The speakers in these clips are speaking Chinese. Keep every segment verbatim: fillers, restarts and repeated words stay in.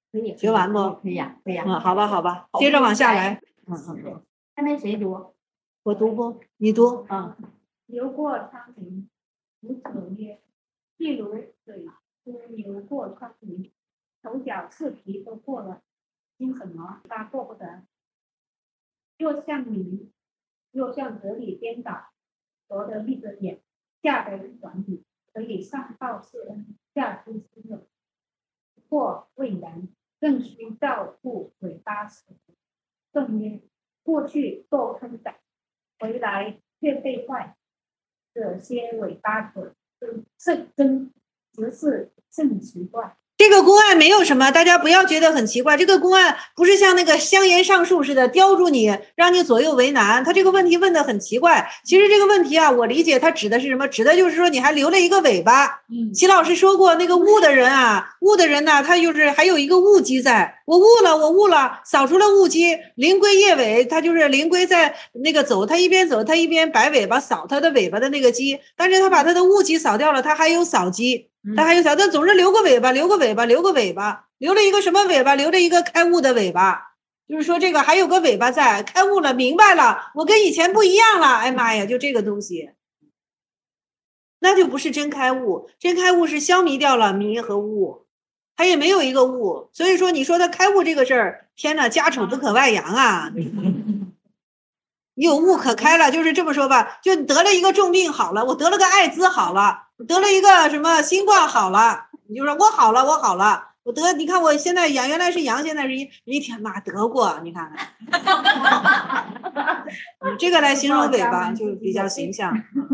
可以学完不？ 可以呀，可以呀。 嗯，好吧，好吧，接着往下来。嗯嗯嗯。 下面谁读？ 我读不？你读。 啊。流过昌平，无者曰：譬如水珠流过昌平，头脚四蹄都过了，因什么它过不得？若向明，若向哲理颠倒，夺得一只眼，下得一短语，可以上报世恩，下知私有。或未然，更需照顾尾巴时。更曰：过去堕坑仔，回来却被坏，这些尾巴可是真，只是甚奇怪。 这个公案没有什么，大家不要觉得很奇怪。这个公案不是像那个香言上树似的叼住你，让你左右为难。他这个问题问得很奇怪。其实这个问题啊，我理解他指的是什么？指的就是说你还留了一个尾巴。嗯，齐老师说过，那个误的人啊，误的人呢、啊，他就是还有一个误机在。我误了，我误了，扫除了误机。灵龟夜尾，他就是灵龟在那个走，他一边走，他一边摆尾巴扫他的尾巴的那个机，但是他把他的误机扫掉了，他还有扫机。他还有小，但总是留个尾巴，留个尾巴，留个尾巴，留了一个什么尾巴？留了一个开悟的尾巴，就是说这个还有个尾巴在，开悟了，明白了，我跟以前不一样了。哎妈呀，就这个东西，那就不是真开悟，真开悟是消弭掉了迷和悟，他也没有一个悟。所以说，你说他开悟这个事儿，天哪，家丑不可外扬啊！你有悟可开了，就是这么说吧，就得了一个重病好了，我得了个艾滋好了，得了一个什么新冠好了，你就说我好了，我好了，我得，你看我现在阳，原来是阳，现在是阴，一天妈得过，你看看，这个来形容尾巴就比较形象。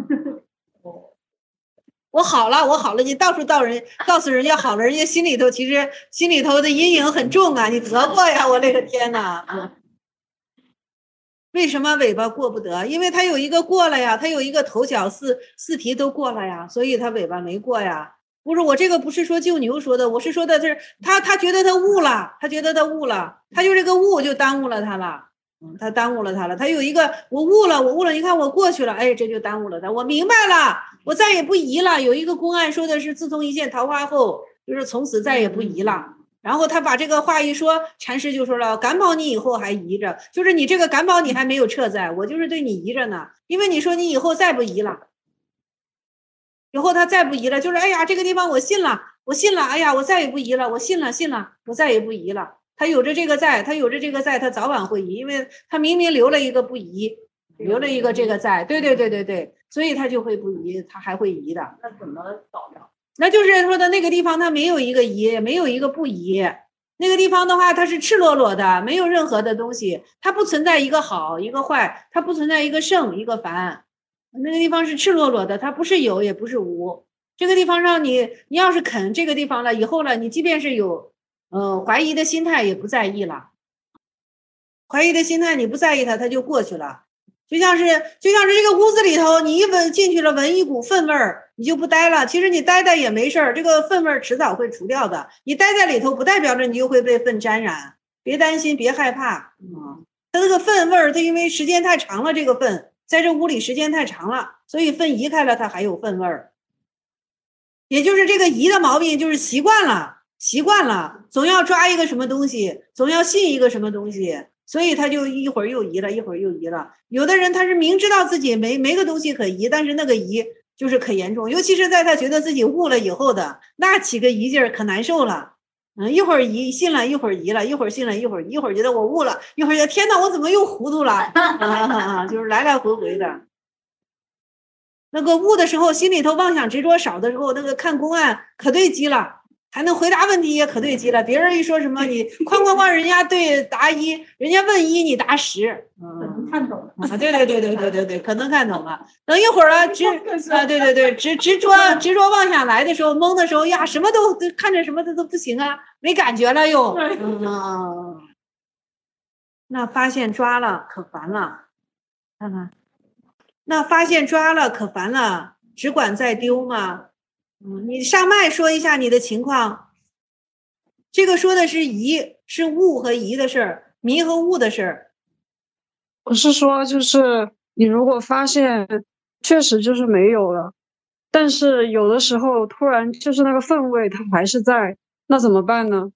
我好了，我好了，你到处到人告诉人家好了，人家心里头其实心里头的阴影很重啊，你得过呀，我勒个天哪！为什么尾巴过不得？因为它有一个过了呀，它有一个头脚四四蹄都过了呀，所以它尾巴没过呀。不是我这个不是说救牛说的，我是说的是他他觉得他悟了，他觉得他悟了，他就这个悟就耽误了他了，嗯，他耽误了他了。他有一个我悟了，我悟了，你看我过去了，哎，这就耽误了他。我明白了，我再也不疑了。有一个公案说的是，自从一见桃花后，就是从此再也不疑了。然后他把这个话一说，禅师就说了，感宝你以后还疑着，就是你这个感宝你还没有撤在，我就是对你疑着呢，因为你说你以后再不疑了，以后他再不疑了，就是哎呀这个地方我信了，我信了，哎呀我再也不疑了，我信了信了，我再也不疑了。他有着这个在，他有着这个在，他早晚会疑，因为他明明留了一个不疑，留了一个这个在，对对对对对，所以他就会不疑，他还会疑的。 那怎么搞的？ 那就是说的那个地方，它没有一个疑，没有一个不疑。那个地方的话，它是赤裸裸的，没有任何的东西，它不存在一个好一个坏，它不存在一个圣一个凡。那个地方是赤裸裸的，它不是有也不是无。这个地方上你你要是肯这个地方了，以后了，你即便是有呃怀疑的心态也不在意了，怀疑的心态你不在意它，它就过去了。就像是就像是这个屋子里头，你一闻进去了，闻一股粪味儿，你就不待了。其实你待待也没事儿，这个粪味儿迟早会除掉的。你待在里头，不代表着你就会被粪沾染，别担心，别害怕。嗯，它这个粪味儿，它因为时间太长了，这个粪在这屋里时间太长了，所以粪移开了，它还有粪味儿。也就是这个移的毛病，就是习惯了，习惯了，总要抓一个什么东西，总要信一个什么东西。所以他就一会儿又移了，一会儿又移了。有的人他是明知道自己没没个东西可移，但是那个移就是可严重，尤其是在他觉得自己悟了以后的，那起个移劲儿可难受了。嗯，一会儿移信了，一会儿移了，一会儿信了，一会儿一会儿觉得我悟了，一会儿觉得天哪，我怎么又糊涂了？啊，就是来来回回的。那个悟的时候，心里头妄想执着少的时候，那个看公案可对机了。还能回答问题也可对机了，别人一说什么你哐哐哐，人家对答一，人家问一你答十， 嗯，看懂了啊，对对对对对对对，可能看懂了。等一会儿啊，执啊，对对对，执执着执着妄想来的时候，懵的时候呀，什么都看着什么的都不行啊，没感觉了又。嗯，那发现抓了可烦了，看看，那发现抓了可烦了，只管再丢吗？嗯，你上麦说一下你的情况。这个说的是疑，是悟和疑的事儿，迷和悟的事儿。 我是说，就是你如果发现确实就是没有了，但是有的时候突然就是那个氛围它还是在，那怎么办呢？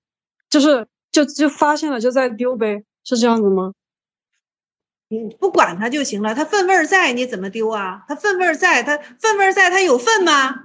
就是就就发现了就再丢呗，是这样子吗？ 你不管它就行了，它粪味儿在，你怎么丢啊？它粪味儿在，它粪味儿在，它有粪吗？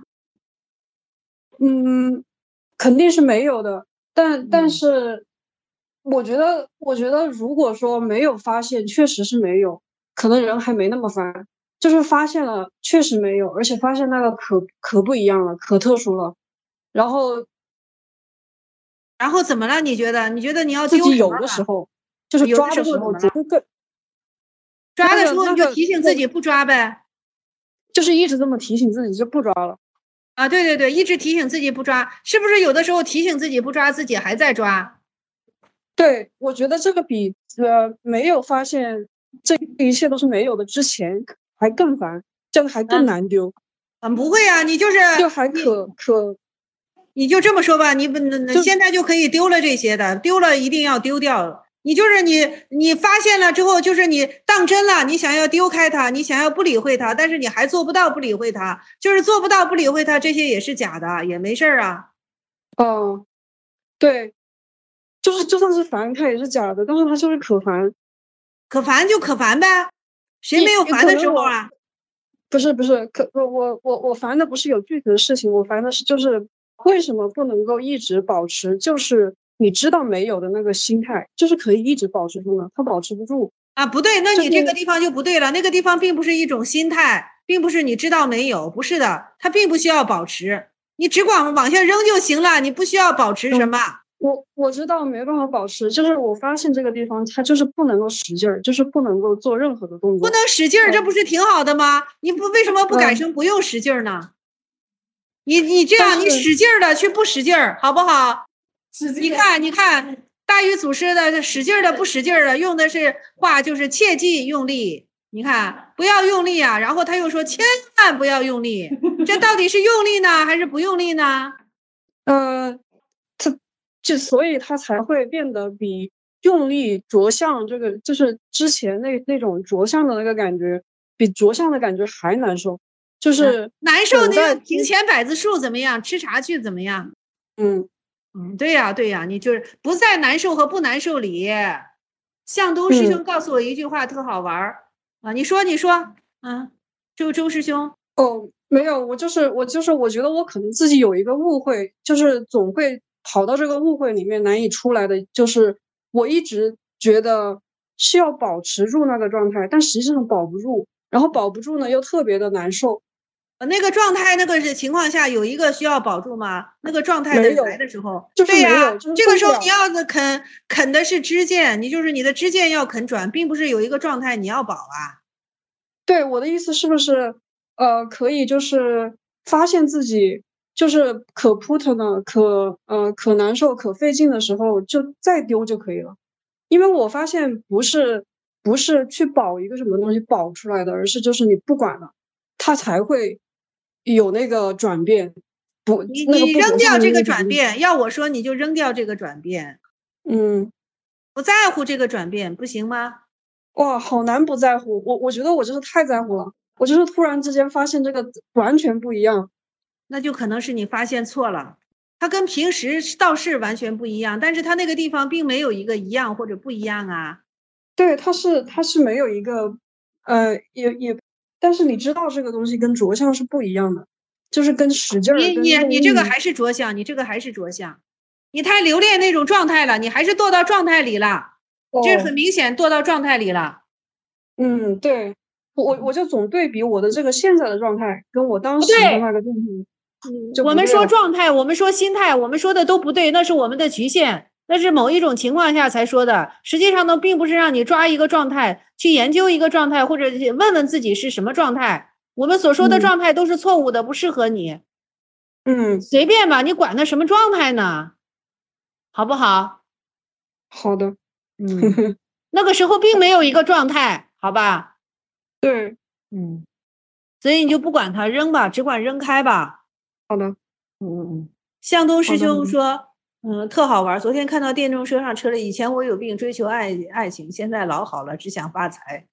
嗯，肯定是没有的，但但嗯是我觉得，我觉得如果说没有发现，确实是没有，可能人还没那么烦。就是发现了，确实没有，而且发现那个可可不一样了，可特殊了。然后然后怎么了？你觉得？你觉得你要自己有丢什么了？ 的时候，就是有的抓的时候， 时候怎么了？ 总会更抓的时那个那个候你就提醒自己不抓呗。 就是一直这么提醒自己就不抓了。 啊，对对对，一直提醒自己不抓，是不是有的时候提醒自己不抓，自己还在抓？ 对，我觉得这个比呃没有发现这一切都是没有的之前还更烦，这个还更嗯难丢， 嗯，不会啊，你就是就还你可可你就这么说吧，你不那那就现在就可以丢了这些的，丢了一定要丢掉。你就是你，你发现了之后，就是你当真了，你想要丢开它，你想要不理会它，但是你还做不到不理会它，就是做不到不理会它，这些也是假的，也没事儿啊。 哦，对，就是就算是烦，它也是假的，但是它就是可烦。 可烦就可烦呗，谁一没有烦的可能我时候啊？ 不是不是，可我我我我烦的不是有具体的事情，我烦的是就是为什么不能够一直保持，就是你知道没有的那个心态，就是可以一直保持住呢？它保持不住， 啊，不对，那就是你这个地方就不对了。那个地方并不是一种心态，并不是你知道没有，不是的，它并不需要保持，你只管往下扔就行了，你不需要保持什么。 我我知道没办法保持，就是我发现这个地方它就是不能够使劲儿，就是不能够做任何的动不作。 能使劲儿，这嗯不是挺好的吗？你不为什么不改嗯， 成不用使劲儿呢？你你这样， 但是你使劲儿的去不使劲儿，好不好？你看，你看，大禹祖师的使劲儿的不使劲儿的，用的是话就是切忌用力。你看，不要用力啊，然后他又说千万不要用力，这到底是用力呢，还是不用力呢？ 呃，它就所以它才会变得比用力着相这个，就是之前那那种着相的那个感觉，比着相的感觉还难受。就嗯， 是难受， 等待， 你用庭前百子树怎么样？吃茶去怎么样？ 嗯嗯，对呀，对呀，你就是不在难受和不难受里。向东师嗯。 兄告诉我一句话特好玩儿啊，你说，你说，嗯，周周师兄， 哦，没有，我就是我就是我觉得我可能自己有一个误会，就是总会跑到这个误会里面难以出来的，就是我一直觉得是要保持住那个状态，但实际上保不住，然后保不住呢又特别的难受。 呃那个状态，那个是情况下有一个需要保住吗？那个状态的没有， 来的时候， 就是对呀， 没有，就是这个时候你动不了。 要的啃啃的是支箭，你就是你的支箭要啃转，并不是有一个状态你要保啊。 对，我的意思是不是呃可以就是发现自己就是可扑腾的、可呃可难受、可费劲的时候，就再丢就可以了。因为我发现不是不是去保一个什么东西保出来的，而是就是你不管了，它才会有那个转变，不你那个你扔不着相的掉这个那个转变。 转变，要我说你就扔掉这个转变， 嗯， 不在乎这个转变，不行吗？ 哇，好难不在乎。我我觉得我就是太在乎了，我就是突然之间发现这个完全不一样。 那就可能是你发现错了，它跟平时倒是完全不一样，但是它那个地方并没有一个一样或者不一样啊。 对，它是它是没有一个，呃，也也，但是你知道这个东西跟着相是不一样的，就是跟使劲儿、 你你跟用力。 你这个还是着相，你这个还是着相，你太留恋那种状态了，你还是堕到状态里了，这很哦， 明显堕到状态里了。 嗯，对，我我就总对比我的这个现在的状态，跟我当时的不对， 那个状态就我们说不对了。 状态，我们说心态，我们说的都不对，那是我们的局限，那是某一种情况下才说的。实际上呢，并不是让你抓一个状态去研究一个状态，或者问问自己是什么状态。我们所说的嗯状态都是错误的，不适合你。 嗯， 随便吧，你管它什么状态呢？好不好？ 好的， 嗯，那个时候并没有一个状态，好吧？ 对， 嗯，所以你就不管它，扔吧，只管扔开吧。 好的， 嗯嗯嗯。向东师好的，好的。 兄说，嗯，特好玩。昨天看到电动车上车了，以前我有病追求爱爱情，现在老好了，只想发财。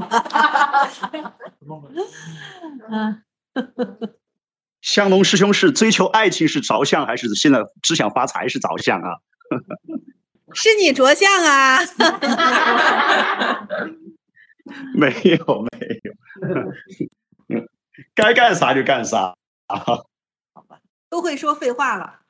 嗯， 香龙师兄是追求爱情是着相，还是现在只想发财是着相啊？ 是你着相啊。 没有没有，该干啥就干啥。 都会说废话了。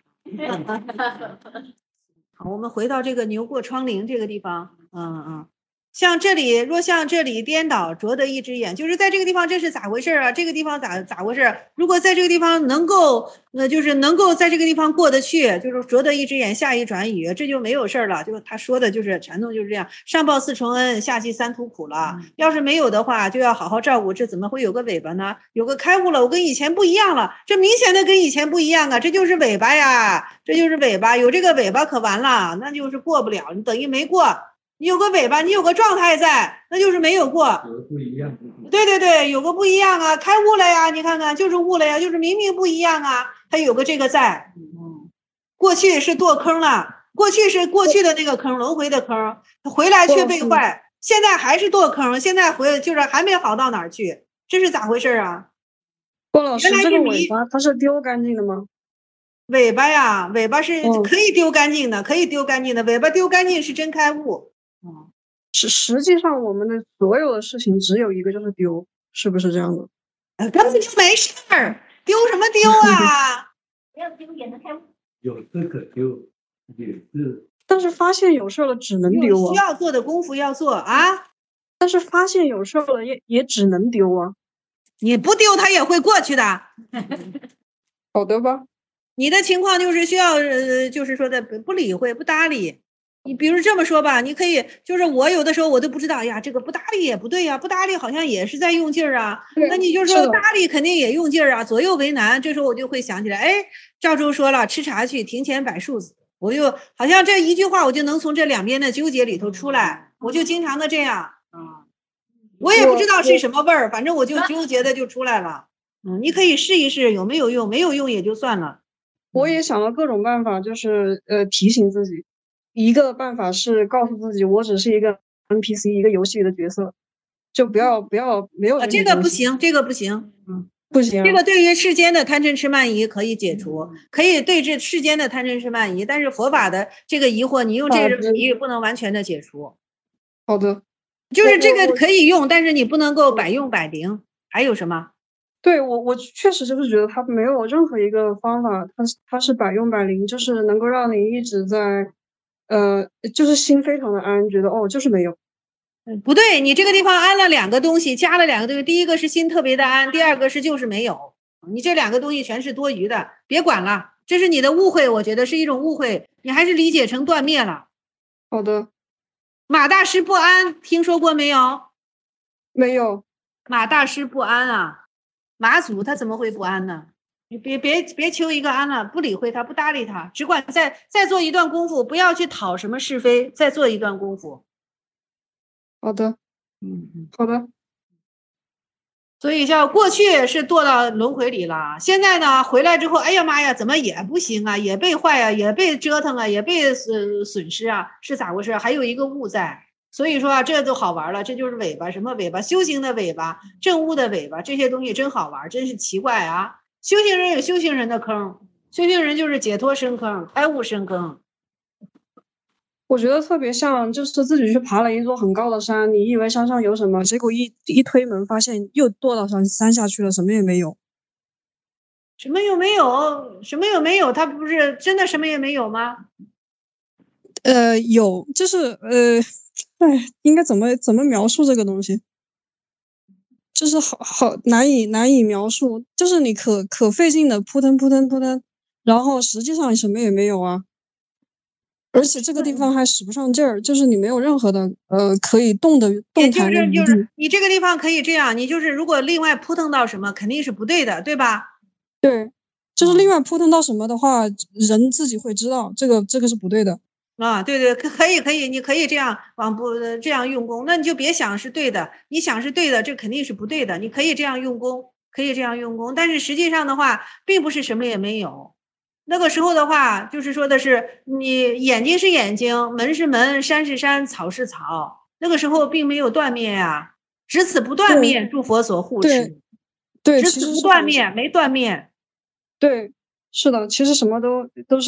好，我们回到这个牛过窗棂这个地方，嗯嗯，像这里若像这里颠倒着得一只眼，就是在这个地方这是咋回事啊？这个地方咋咋回事？如果在这个地方能够，呃，就是能够在这个地方过得去，就是着得一只眼，下一转雨，这就没有事儿了。就他说的就是禅宗就是这样，上报四重恩，下济三途苦了。要是没有的话，就要好好照顾，这怎么会有个尾巴呢？有个开悟了，我跟以前不一样了，这明显的跟以前不一样啊，这就是尾巴呀，这就是尾巴，有这个尾巴可完了，那就是过不了，你等于没过。你有个尾巴，你有个状态在，那就是没有过。 有个不一样。 对对对，有个不一样啊，开悟了呀，你看看，就是悟了呀，就是明明不一样啊，它有个这个在。嗯，过去是堕坑了，过去是过去的那个坑，轮回的坑，回来却被坏，现在还是堕坑，现在回就是还没好到哪儿去，这是咋回事啊？ 郭老师，这个尾巴它是丢干净的吗？ 尾巴呀，尾巴是可以丢干净的，可以丢干净的，尾巴丢干净是真开悟。 嗯，实实际上我们的所有的事情只有一个，就是丢，是不是这样的？ 呃，根本就没事儿，丢什么丢啊？ 不要丢也能开悟。 有事可丢，也是。 但是发现有事了只能丢啊。 需要做的功夫要做啊。 但是发现有事了也也只能丢啊。 你不丢它也会过去的。 好的吧。 你的情况就是需要，呃，就是说的不理会、不搭理。你比如这么说吧，你可以，就是我有的时候我都不知道，哎呀，这个不搭理也不对呀，不搭理好像也是在用劲儿啊。那你就说搭理肯定也用劲儿啊，左右为难。这时候我就会想起来，哎，赵州说了，吃茶去，庭前摆树子。我就好像这一句话，我就能从这两边的纠结里头出来。我就经常的这样啊，我也不知道是什么味儿，反正我就纠结的就出来了。嗯，你可以试一试有没有用，没有用也就算了。 我也想了各种办法，就是呃提醒自己。一个办法是告诉自己，我只是一个 N P C， 一个游戏里的角色，就不要不要没有、 啊。这个不行，这个不行， 嗯，不行。 这个对于世间的贪嗔痴慢疑可以解除，可以对治世间的贪嗔痴慢疑，但是佛法的这个疑惑，你用这个比喻不能完全的解除。 好的， 就是这个可以用，但是你不能够百用百灵。还有什么？ 对我，我确实就是觉得它没有任何一个方法，它是它是百用百灵，就是能够让你一直在，呃，就是心非常的安，觉得哦，就是没有。 嗯，不对，你这个地方安了两个东西，加了两个东西，第一个是心特别的安，第二个是就是没有，你这两个东西全是多余的，别管了，这是你的误会，我觉得是一种误会，你还是理解成断灭了。 好的。 马大师不安，听说过没有？ 没有。 马大师不安啊。马祖他怎么会不安呢？你别别别求一个安了，不理会他，不搭理他，只管再再做一段功夫，不要去讨什么是非，再做一段功夫。 好的， 嗯嗯， 好的。 所以叫过去是堕到轮回里了，现在呢回来之后，哎呀妈呀，怎么也不行啊，也被坏啊，也被折腾啊，也被损损失啊，是咋回事？还有一个悟在。所以说啊，这就好玩了，这就是尾巴，什么尾巴？修行的尾巴，正悟的尾巴，这些东西真好玩，真是奇怪啊！修行人有修行人的坑，修行人就是解脱深坑，开悟深坑。 我觉得特别像，就是自己去爬了一座很高的山，你以为山上有什么，结果一一推门，发现又堕到山山下去了，什么也没有。 什么有没有？什么有没有？他不是真的什么也没有吗？ 呃，有，就是呃。哎，应该怎么怎么描述这个东西？就是好好难以难以描述，就是你可可费劲的扑腾扑腾扑腾，然后实际上什么也没有啊。而且这个地方还使不上劲儿，就是你没有任何的呃可以动的动弹的余地。 就是就是你这个地方可以这样，你就是如果另外扑腾到什么，肯定是不对的，对吧？ 对，就是另外扑腾到什么的话，人自己会知道这个这个是不对的。 啊，对对，可可以可以，你可以这样往不这样用功，那你就别想是对的，你想是对的，这肯定是不对的。你可以这样用功，可以这样用功，但是实际上的话，并不是什么也没有。那个时候的话，就是说的是你眼睛是眼睛，门是门，山是山，草是草。那个时候并没有断灭呀、啊，只此不断灭，诸佛所护持。 对，对只此不断灭，没断灭。 对，是的，其实什么都都是。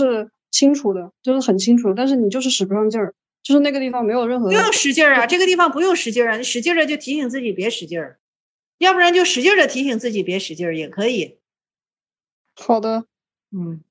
清楚的，就是很清楚，但是你就是使不上劲儿，就是那个地方没有任何不用使劲儿啊，这个地方不用使劲儿啊，你使劲儿了就提醒自己别使劲儿，要不然就使劲儿的提醒自己别使劲儿也可以。 好的。 嗯。